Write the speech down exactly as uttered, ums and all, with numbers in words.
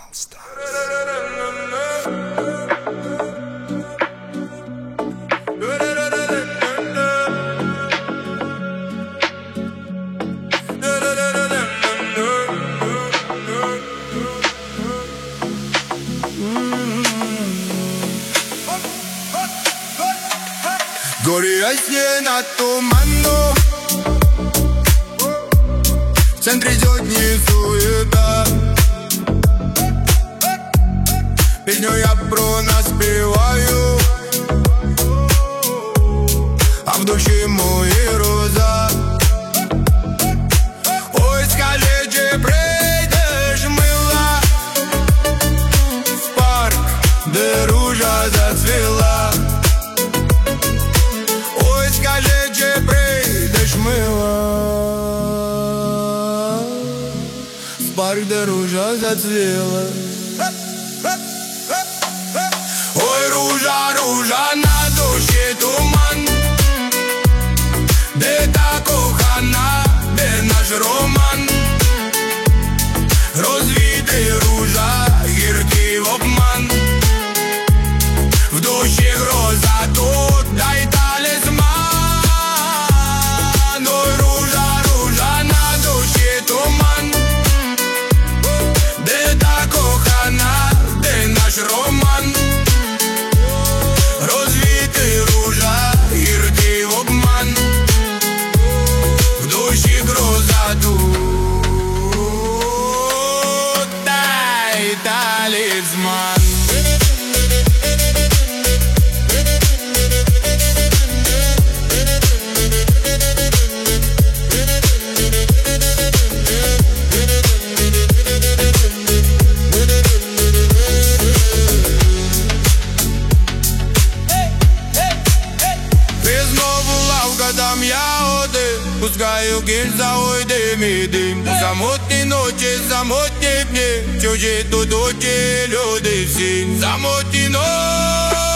Gori осенна туманно, в центре дни суета. Песню я про нас спеваю, а в душі мої роза. Ой, скажи, чи прийдеш, мила, в парк, де ружа зацвіла. Ой, скажи, чи прийдеш, мила, в парк, де ружа зацвіла. Ой, ружа, ружа, на душі туман, де та кохана, де наш роман. Розвіти ружа, гіркий обман, в душі гроза, тут дай талісман. Ой, ружа, ружа, на душі туман, де та кохана, де наш роман. Розвіти ружа, гіркий обман, в душі гроза, тут дай талісман. Там я один, пускаю кільця, ой, дим і дим. У самотні ночі, самотні дні, чужі тут очі, люди всі. Самотні ночі.